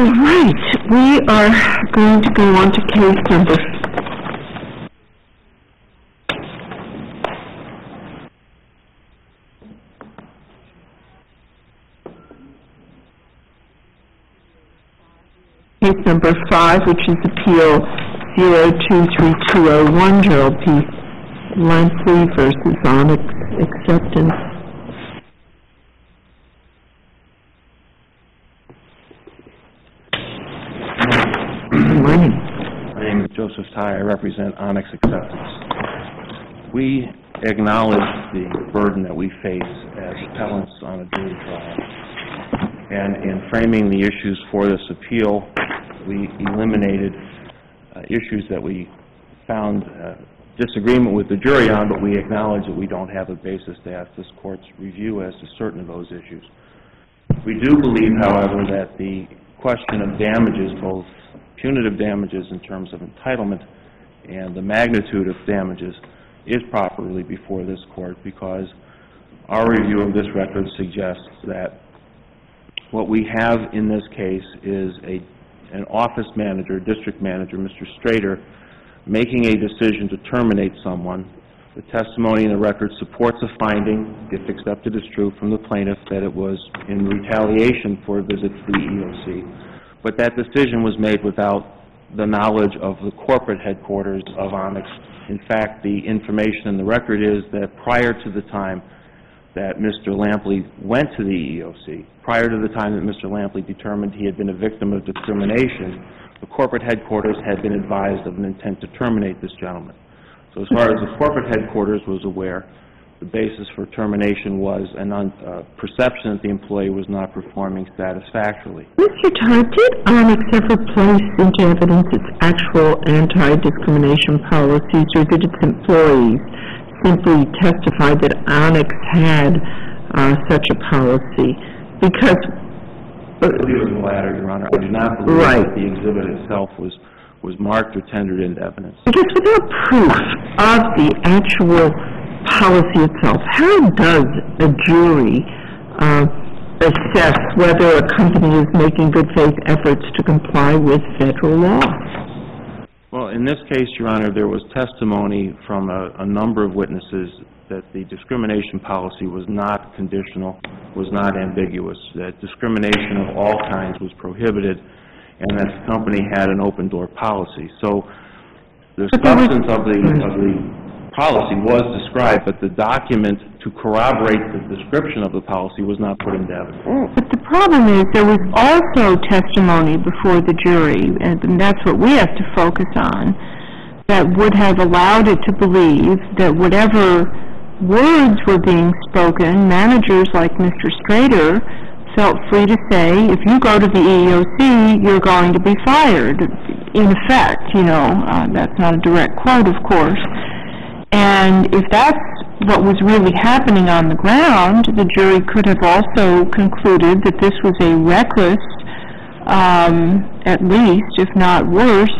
All right, we are going to go on to case number number 5, which is Appeal 023201, Gerald P. Lampley versus Onyx Acceptance. Good morning. My name is Joseph Ty. I represent Onyx Acceptance. We acknowledge the burden that we face as appellants on a jury trial. And in framing the issues for this appeal, we eliminated issues that we found disagreement with the jury on, but we acknowledge that we don't have a basis to ask this Court's review as to certain of those issues. We do believe, however, that the question of damages, both punitive damages in terms of entitlement and the magnitude of damages, is properly before this Court, because our review of this record suggests that what we have in this case is an office manager, district manager, Mr. Strader, making a decision to terminate someone. The testimony in the record supports a finding, if accepted as true, from the plaintiff that it was in retaliation for a visit to the EOC. But that decision was made without the knowledge of the corporate headquarters of Onyx. In fact, the information in the record is that prior to the time that Mr. Lampley went to the EEOC, prior to the time that Mr. Lampley determined he had been a victim of discrimination, the corporate headquarters had been advised of an intent to terminate this gentleman. So as far as the corporate headquarters was aware, the basis for termination was a perception that the employee was not performing satisfactorily. Mr. Todd, did Onyx ever place into evidence its actual anti-discrimination policies, or did its employees simply testify that Onyx had such a policy? Because I believe it was the latter, Your Honor. I do not believe that the exhibit itself was marked or tendered into evidence. I guess without proof of the actual policy itself, how does a jury assess whether a company is making good faith efforts to comply with federal law? Well, in this case, Your Honor, there was testimony from a number of witnesses that the discrimination policy was not conditional, was not ambiguous, that discrimination of all kinds was prohibited, and that the company had an open-door policy. So the substance of the policy was described, but the document to corroborate the description of the policy was not put into evidence. But the problem is there was also testimony before the jury, and that's what we have to focus on, that would have allowed it to believe that whatever words were being spoken, managers like Mr. Strader felt free to say, if you go to the EEOC, you're going to be fired. In effect, that's not a direct quote, of course. And if that's what was really happening on the ground, the jury could have also concluded that this was a reckless, at least, if not worse,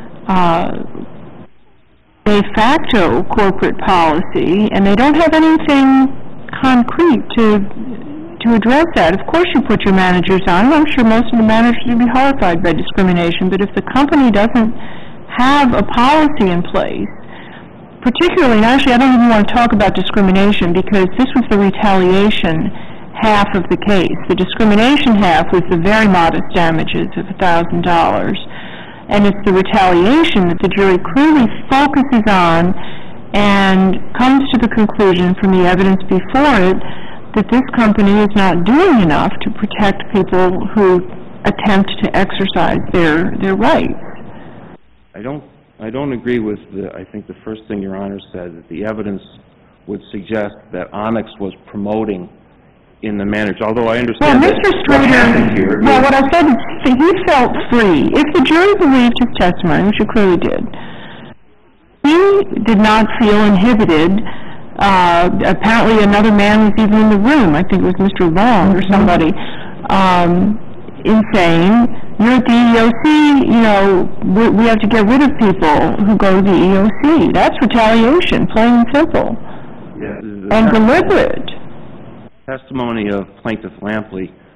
de facto corporate policy, and they don't have anything concrete to address that. Of course you put your managers on. I'm sure most of the managers would be horrified by discrimination, but if the company doesn't have a policy in place, particularly, and actually I don't even want to talk about discrimination because this was the retaliation half of the case. The discrimination half was the very modest damages of $1,000. And it's the retaliation that the jury clearly focuses on and comes to the conclusion from the evidence before it that this company is not doing enough to protect people who attempt to exercise their rights. I don't agree with I think the first thing Your Honor said, that the evidence would suggest that Onyx was promoting in the manager, although I understand Mr. Strader, what I said is he felt free. If the jury believed his testimony, which it clearly did, he did not feel inhibited. Apparently another man was even in the room, I think it was Mr. Long or somebody, in saying, you're at the EEOC, we have to get rid of people who go to the EEOC. That's retaliation, plain and simple, and deliberate. Testimony of Plaintiff Lampley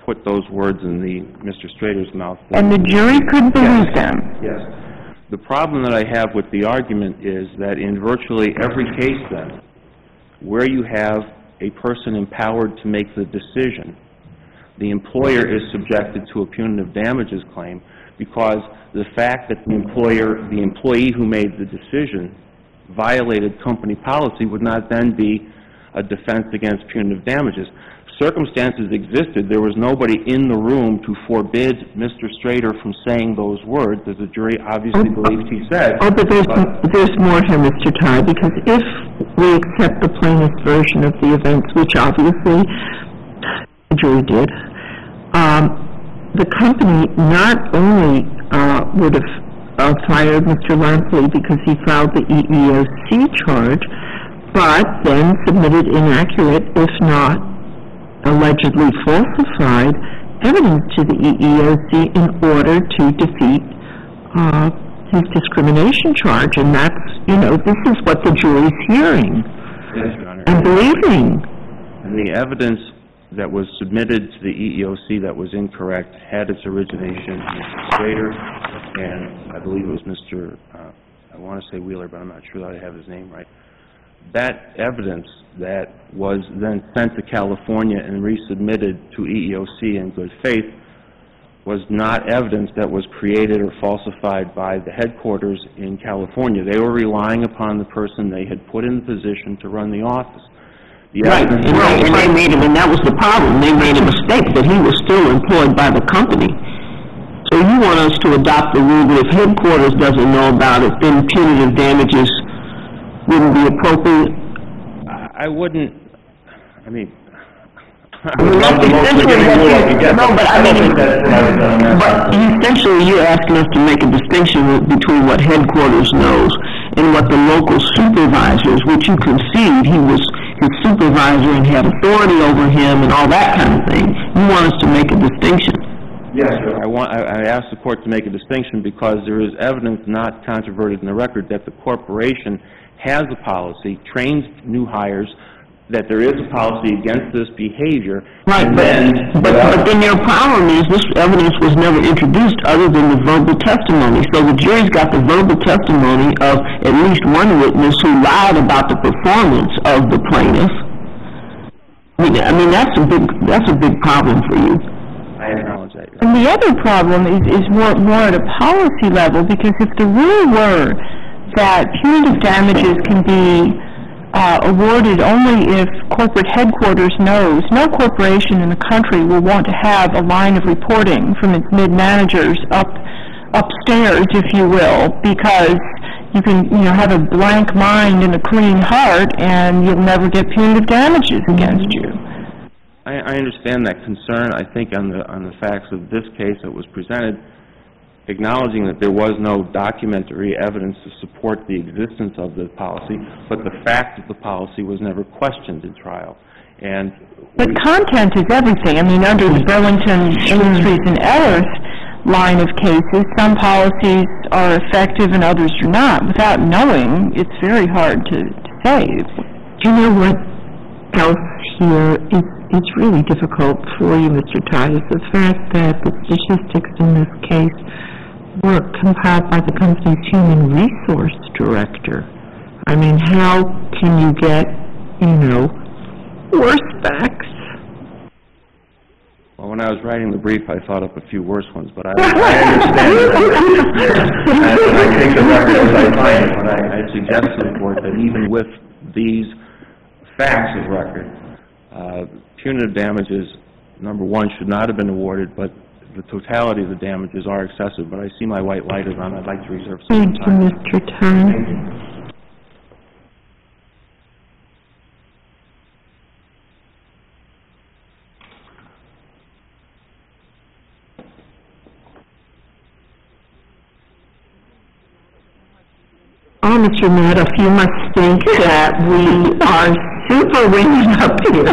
put those words in Mr. Strader's mouth. And the jury could believe them. Yes. The problem that I have with the argument is that in virtually every case then, where you have a person empowered to make the decision, the employer is subjected to a punitive damages claim because the fact that the employee who made the decision violated company policy would not then be a defense against punitive damages. Circumstances existed. There was nobody in the room to forbid Mr. Strader from saying those words, as the jury obviously believed he said. Oh, but there's more here, Mr. Ty, because if we accept the plaintiff's version of the events, which obviously the jury did, the company not only would have fired Mr. Lampley because he filed the EEOC charge, but then submitted inaccurate, if not allegedly falsified, evidence to the EEOC in order to defeat his discrimination charge. And that's, this is what the jury's hearing and believing. And the evidence that was submitted to the EEOC that was incorrect had its origination in Mr. Strader, and I believe it was Mr. I want to say Wheeler, but I'm not sure that I have his name right. That evidence that was then sent to California and resubmitted to EEOC in good faith was not evidence that was created or falsified by the headquarters in California. They were relying upon the person they had put in the position to run the office. Right, and they made him, and that was the problem. They made a mistake that he was still employed by the company. So you want us to adopt the rule that if headquarters doesn't know about it, then punitive damages wouldn't be appropriate? I wouldn't, I mean... But essentially you're asking us to make a distinction between what headquarters knows and what the local supervisors, which you concede he was his supervisor and had authority over him and all that kind of thing. You want us to make a distinction. Yes, sir. I asked the court to make a distinction because there is evidence not controverted in the record that the corporation has a policy, trains new hires, that there is a policy against this behavior. Right, but then your problem is this evidence was never introduced other than the verbal testimony. So the jury's got the verbal testimony of at least one witness who lied about the performance of the plaintiff. I mean that's a big problem for you. I acknowledge that. And the other problem is more at a policy level, because if the rule were that punitive damages can be awarded only if corporate headquarters knows, no corporation in the country will want to have a line of reporting from its mid-managers upstairs, if you will, because you can have a blank mind and a clean heart and you'll never get punitive damages against you. I understand that concern. I think on the facts of this case that was presented, acknowledging that there was no documentary evidence to support the existence of the policy, but the fact that the policy was never questioned in trial. But content is everything. I mean, under the Burlington Industries and Ellers line of cases, some policies are effective and others are not. Without knowing, it's very hard to say. Do you know what else here is really difficult for you, Mr. Todd, is the fact that the statistics in this case were compiled by the company's human resource director. I mean, how can you get, worse facts? Well, when I was writing the brief, I thought up a few worse ones, but I understand that. And I take the record as I find it, but I suggest to the court that even with these facts of record, punitive damages, number one, should not have been awarded, but the totality of the damages are excessive. But I see my white light is on. I'd like to reserve some time. Thank you, Mr. Todd. Oh, Mr. Madoff, you must think that we are super ringing up here.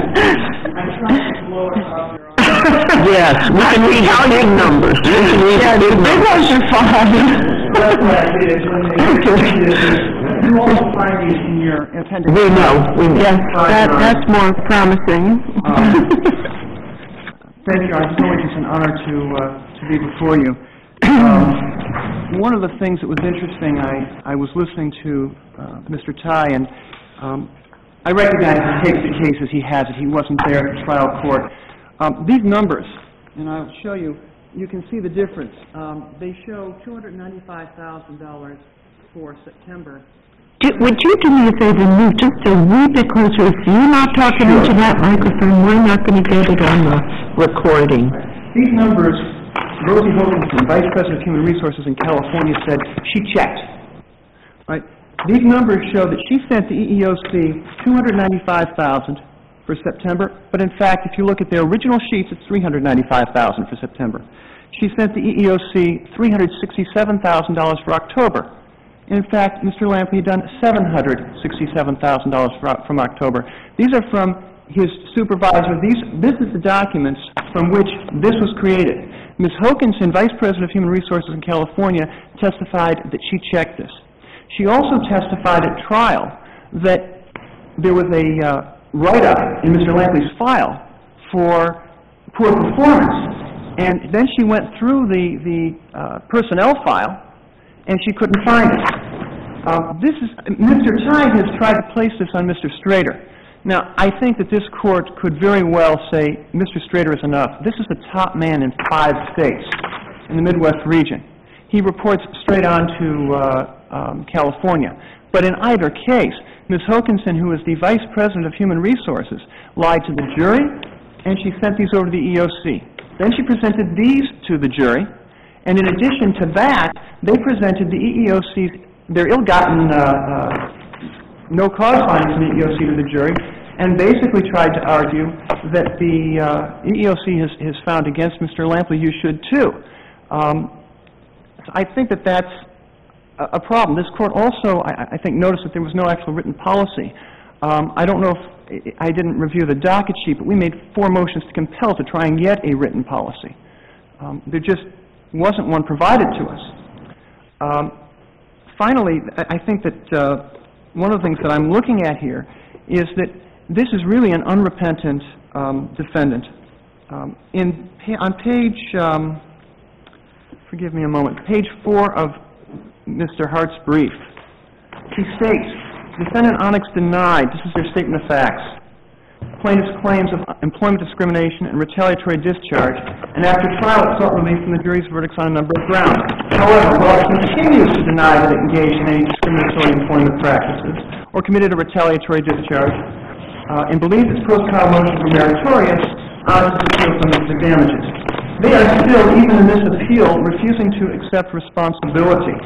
Yes, we can read out your numbers. Yeah, the big ones are fine. That's why I say that you all find these in your appendix. We know. Yes, that's more promising. Thank you. It's always an honor to be before you. One of the things that was interesting, I was listening to Mr. Tye, and I recognize he takes the case as he has it. He wasn't there at the trial court. These numbers, and I'll show you, you can see the difference. They show $295,000 for September. Would you do me a favor and move just a wee bit closer? If you're not talking into that microphone, we're not going to get it on the recording. These numbers, Rosie Hoganson, Vice President of Human Resources in California, said she checked. Right? These numbers show that she sent the EEOC $295,000 for September, but in fact, if you look at their original sheets, it's $395,000 for September. She sent the EEOC $367,000 for October. In fact, Mr. Lampley had done $767,000 from October. These are from his supervisor. This is the documents from which this was created. Ms. Hokanson, Vice President of Human Resources in California, testified that she checked this. She also testified at trial that there was a write-up in Mr. Lampley's file for poor performance. And then she went through the personnel file, and she couldn't find it. Mr. Tye has tried to place this on Mr. Strader. Now, I think that this court could very well say, Mr. Strader is enough. This is the top man in 5 states in the Midwest region. He reports straight on to California. But in either case, Ms. Hokanson, who is the Vice President of Human Resources, lied to the jury, and she sent these over to the EEOC. Then she presented these to the jury, and in addition to that, they presented the EEOC's, their ill-gotten no-cause findings in the EEOC to the jury, and basically tried to argue that the EEOC has found against Mr. Lampley, you should too. I think that that's a problem. This court also, I think, noticed that there was no actual written policy. I don't know if I didn't review the docket sheet, but we made 4 motions to compel to try and get a written policy. There just wasn't one provided to us. Finally, I think that one of the things that I'm looking at here is that this is really an unrepentant defendant. On page, forgive me a moment, page 4 of Mr. Hart's brief, he states, Defendant Onyx denied, this is their statement of facts, plaintiff's claims of employment discrimination and retaliatory discharge, and after trial it sought relief from the jury's verdicts on a number of grounds. However, while it continues to deny that it engaged in any discriminatory employment practices or committed a retaliatory discharge, and believes its post-trial motions were meritorious, Onyx appeals from the damages. They are still, even in this appeal, refusing to accept responsibility.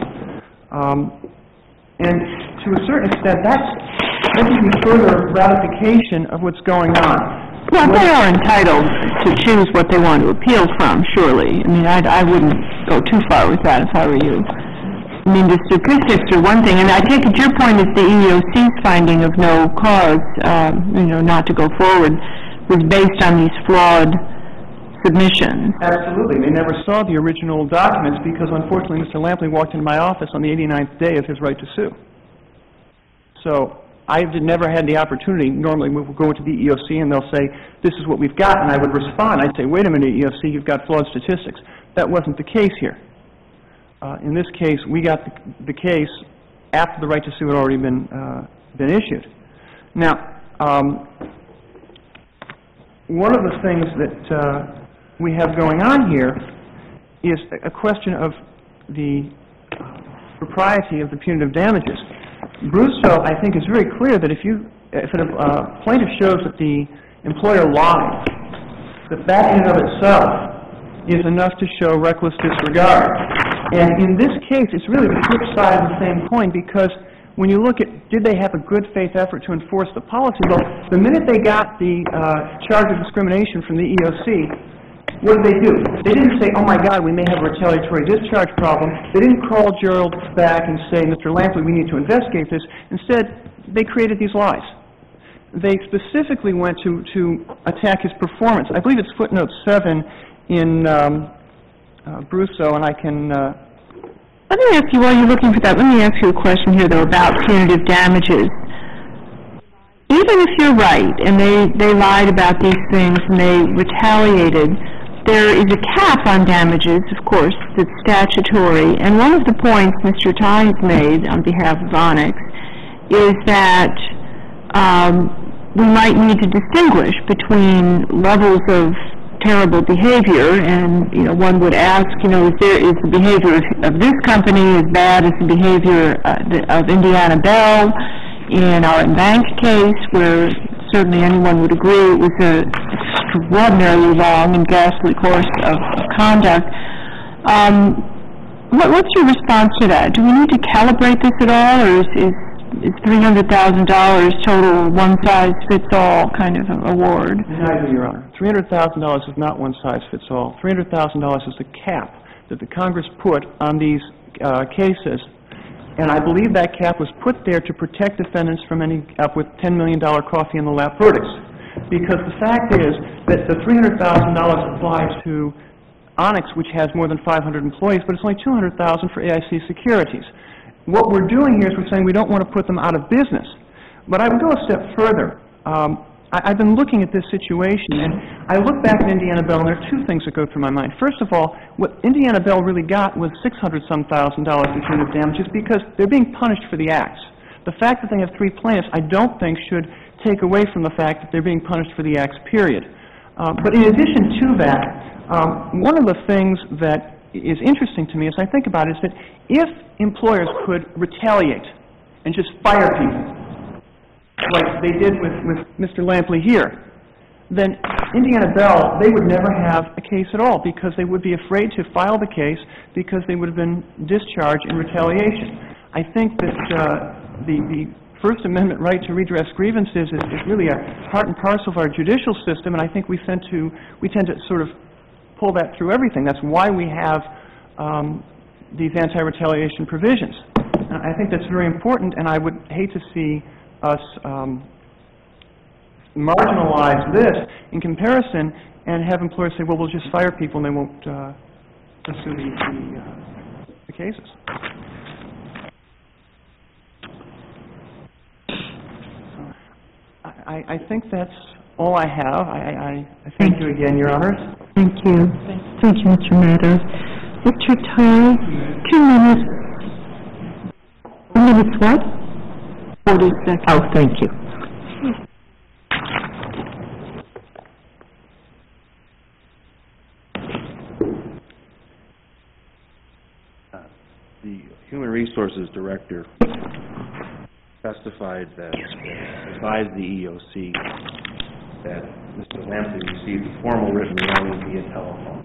And to a certain extent, that gives me further ratification of what's going on. Well, they are entitled to choose what they want to appeal from, surely. I mean, I wouldn't go too far with that if I were you. I mean, the statistics are one thing, and I take it your point is the EEOC's finding of no cause, not to go forward, was based on these flawed submissions. Absolutely. They never saw the original documents because, unfortunately, Mr. Lampley walked into my office on the 89th day of his right to sue. So I never had the opportunity. Normally, we will go into the EEOC and they'll say, this is what we've got, and I would respond. I'd say, wait a minute, EEOC, you've got flawed statistics. That wasn't the case here. In this case, we got the case after the right to sue had already been issued. Now, one of the things that we have going on here is a question of the propriety of the punitive damages. Brusso, I think, is very clear that if a plaintiff shows that the employer lied, that in and of itself is enough to show reckless disregard. And in this case, it's really the flip side of the same coin, because when you look at did they have a good faith effort to enforce the policy, well, the minute they got the charge of discrimination from the EEOC, what did they do? They didn't say, oh my God, we may have a retaliatory discharge problem. They didn't call Gerald back and say, Mr. Lampley, we need to investigate this. Instead, they created these lies. They specifically went to attack his performance. I believe it's footnote 7 in Brusso, and I can... Let me ask you, while you're looking for that, let me ask you a question here, though, about punitive damages. even if you're right, and they lied about these things and they retaliated, there is a cap on damages, of course, that's statutory. And one of the points Mr. Ty has made on behalf of Onyx is that we might need to distinguish between levels of terrible behavior, and one would ask, is the behavior of this company as bad as the behavior of Indiana Bell in our bank case, where certainly anyone would agree it was an extraordinarily long and ghastly course of conduct. What's your response to that? Do we need to calibrate this at all, or is $300,000 total one-size-fits-all kind of award? Neither, Your Honor. $300,000 is not one-size-fits-all. $300,000 is the cap that the Congress put on these cases, and I believe that cap was put there to protect defendants from any with $10 million coffee-in-the-lap verdicts. Because the fact is that the $300,000 applies to Onyx, which has more than 500 employees, but it's only $200,000 for AIC Securities. What we're doing here is we're saying we don't want to put them out of business. But I would go a step further. I've been looking at this situation, and I look back at Indiana Bell, and there are two things that go through my mind. First of all, what Indiana Bell really got was $600-some thousand in punitive damages because they're being punished for the acts. The fact that they have 3 plaintiffs, I don't think, should take away from the fact that they're being punished for the acts, period. But in addition to that, one of the things that is interesting to me as I think about it is that if employers could retaliate and just fire people, like they did with Mr. Lampley here, then Indiana Bell, they would never have a case at all because they would be afraid to file the case because they would have been discharged in retaliation. I think that the First Amendment right to redress grievances is really a part and parcel of our judicial system, and I think we tend to sort of pull that through everything. That's why we have these anti-retaliation provisions. And I think that's very important, and I would hate to see us marginalize this in comparison and have employers say, well, we'll just fire people and they won't pursue the cases. I think that's all I have. I thank you again, Your Honors. Thank you. Thank you, Mr. Meadows. Mr. Ty, 2 minutes. 2 minutes what? 40 seconds. Oh, thank you. The Human Resources Director testified that advised the EEOC that Mr. Lampley received a formal written warning via telephone.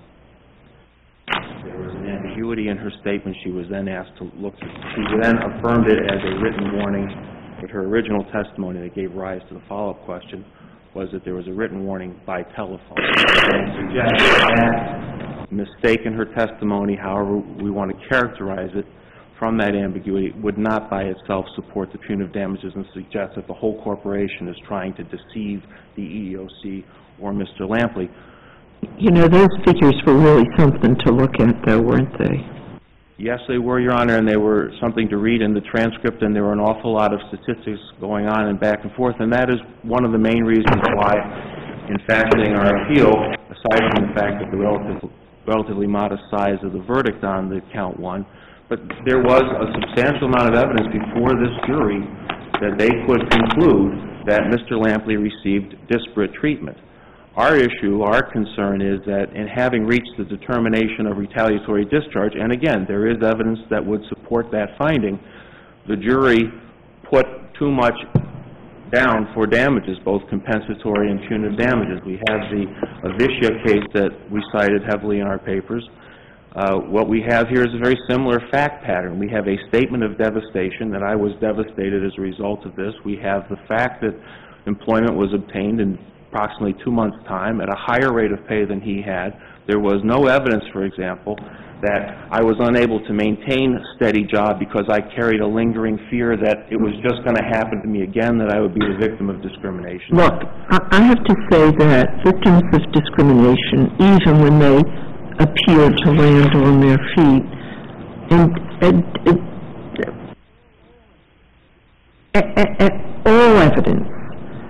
There was an ambiguity in her statement. She was then asked to look. She then affirmed it as a written warning, but her original testimony that gave rise to the follow-up question was that there was a written warning by telephone. And suggested that mistake in her testimony, however we want to characterize it, from that ambiguity would not by itself support the punitive damages and suggest that the whole corporation is trying to deceive the EEOC or Mr. Lampley. You know, those figures were really something to look at, though, weren't they? Yes, they were, Your Honor, and they were something to read in the transcript, and there were an awful lot of statistics going on and back and forth, and that is one of the main reasons why, in fashioning our appeal, aside from the fact that the relatively modest size of the verdict on the count 1, but there was a substantial amount of evidence before this jury that they could conclude that Mr. Lampley received disparate treatment. Our issue, our concern is that in having reached the determination of retaliatory discharge, and again, there is evidence that would support that finding, the jury put too much down for damages, both compensatory and punitive damages. We have the Avicia case that we cited heavily in our papers. What we have here is a very similar fact pattern. We have a statement of devastation that I was devastated as a result of this. We have the fact that employment was obtained in approximately 2 months' time at a higher rate of pay than he had. There was no evidence, for example, that I was unable to maintain a steady job because I carried a lingering fear that it was just going to happen to me again, that I would be the victim of discrimination. Look, I have to say that victims of discrimination, even when they appear to land on their feet, and all evidence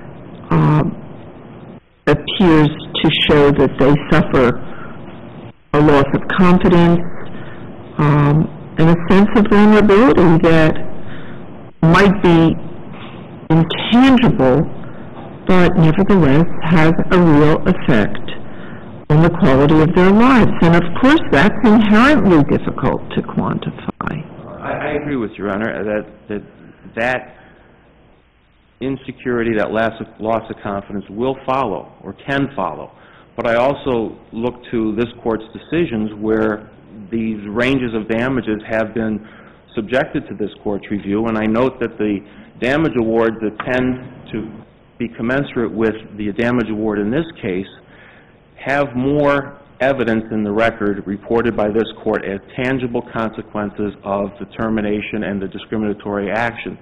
appears to show that they suffer a loss of confidence, and a sense of vulnerability that might be intangible, but nevertheless has a real effect on the quality of their lives. And of course, that's inherently difficult to quantify. I agree with you, Your Honor, that insecurity, that loss of confidence will follow, or can follow. But I also look to this Court's decisions where these ranges of damages have been subjected to this Court's review, and I note that the damage awards that tend to be commensurate with the damage award in this case have more evidence in the record reported by this Court as tangible consequences of the termination and the discriminatory action.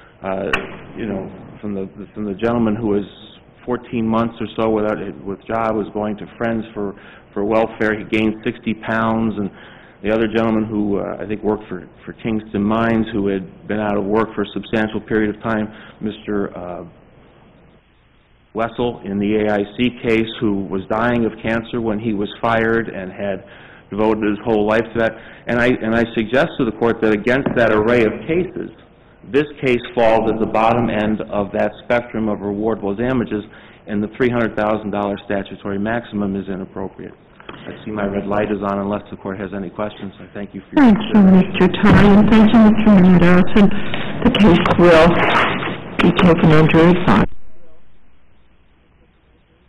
From the gentleman who was 14 months or so with job, was going to Friends for welfare, he gained 60 pounds, and the other gentleman who I think worked for Kingston Mines, who had been out of work for a substantial period of time, Mr. Wessel in the AIC case, who was dying of cancer when he was fired and had devoted his whole life to that. And I suggest to the Court that against that array of cases, this case falls at the bottom end of that spectrum of rewardable damages, and the $300,000 statutory maximum is inappropriate. I see my red light is on. Unless the Court has any questions, I thank you for your consideration. Thank you, Mr. Tye, and thank you, Mr. Mendoza. The case will be taken under advice.